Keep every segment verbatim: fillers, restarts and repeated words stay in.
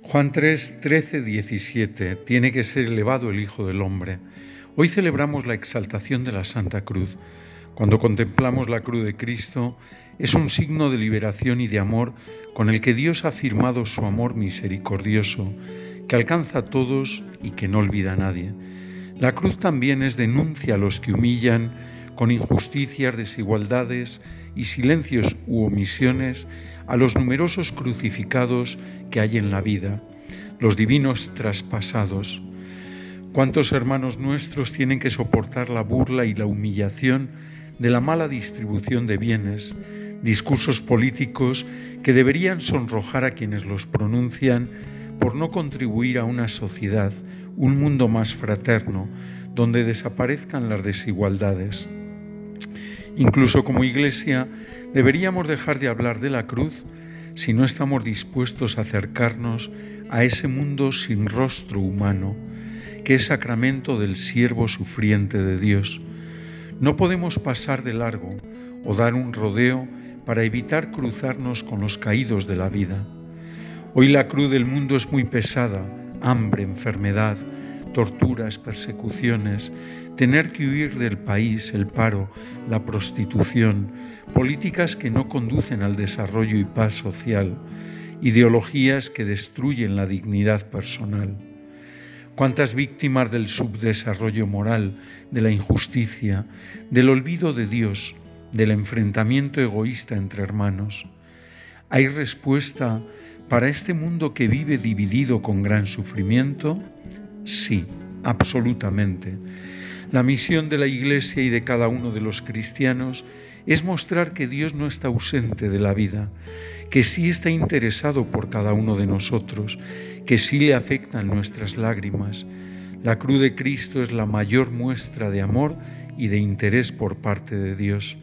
Juan tres, trece, diecisiete. Tiene que ser elevado el Hijo del Hombre. Hoy celebramos la exaltación de la Santa Cruz. Cuando contemplamos la cruz de Cristo, es un signo de liberación y de amor con el que Dios ha afirmado su amor misericordioso, que alcanza a todos y que no olvida a nadie. La cruz también es denuncia a los que humillan con injusticias, desigualdades y silencios u omisiones a los numerosos crucificados que hay en la vida, los divinos traspasados. ¿Cuántos hermanos nuestros tienen que soportar la burla y la humillación de la mala distribución de bienes, discursos políticos que deberían sonrojar a quienes los pronuncian por no contribuir a una sociedad, un mundo más fraterno, donde desaparezcan las desigualdades? Incluso como Iglesia deberíamos dejar de hablar de la cruz si no estamos dispuestos a acercarnos a ese mundo sin rostro humano, que es sacramento del siervo sufriente de Dios. No podemos pasar de largo o dar un rodeo para evitar cruzarnos con los caídos de la vida. Hoy la cruz del mundo es muy pesada: hambre, enfermedad, torturas, persecuciones, tener que huir del país, el paro, la prostitución, políticas que no conducen al desarrollo y paz social, ideologías que destruyen la dignidad personal. ¿Cuántas víctimas del subdesarrollo moral, de la injusticia, del olvido de Dios, del enfrentamiento egoísta entre hermanos? ¿Hay respuesta para este mundo que vive dividido con gran sufrimiento? Sí, absolutamente. La misión de la Iglesia y de cada uno de los cristianos es mostrar que Dios no está ausente de la vida, que sí está interesado por cada uno de nosotros, que sí le afectan nuestras lágrimas. La cruz de Cristo es la mayor muestra de amor y de interés por parte de Dios.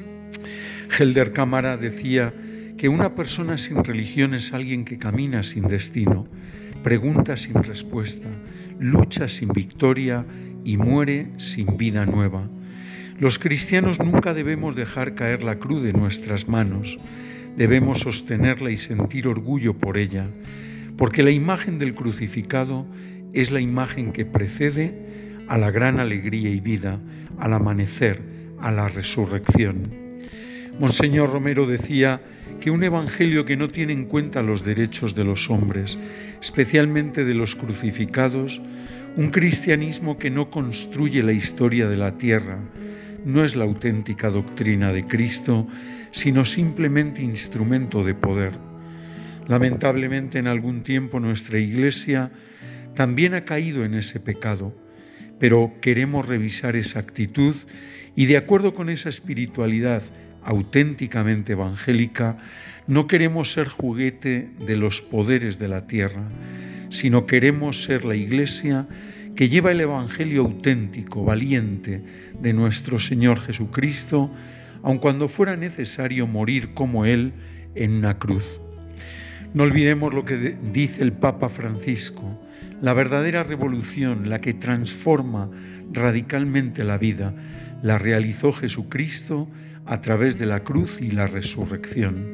Helder Cámara decía que una persona sin religión es alguien que camina sin destino, pregunta sin respuesta, lucha sin victoria y muere sin vida nueva. Los cristianos nunca debemos dejar caer la cruz de nuestras manos. Debemos sostenerla y sentir orgullo por ella, porque la imagen del crucificado es la imagen que precede a la gran alegría y vida, al amanecer, a la resurrección. Monseñor Romero decía que un evangelio que no tiene en cuenta los derechos de los hombres, especialmente de los crucificados, un cristianismo que no construye la historia de la tierra, no es la auténtica doctrina de Cristo, sino simplemente instrumento de poder. Lamentablemente, en algún tiempo nuestra Iglesia también ha caído en ese pecado, pero queremos revisar esa actitud y, de acuerdo con esa espiritualidad auténticamente evangélica, no queremos ser juguete de los poderes de la tierra, sino queremos ser la Iglesia que lleva el Evangelio auténtico, valiente, de nuestro Señor Jesucristo, aun cuando fuera necesario morir como Él en una cruz. No olvidemos lo que dice el Papa Francisco: la verdadera revolución, la que transforma radicalmente la vida, la realizó Jesucristo a través de la cruz y la resurrección.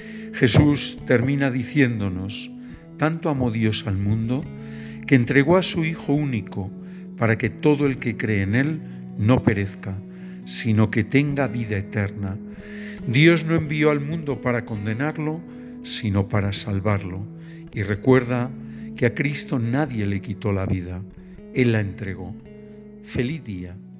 Jesús termina diciéndonos: tanto amó Dios al mundo que entregó a su Hijo único para que todo el que cree en Él no perezca, sino que tenga vida eterna. Dios no envió al mundo para condenarlo, sino para salvarlo. Y recuerda que a Cristo nadie le quitó la vida, Él la entregó. Feliz día.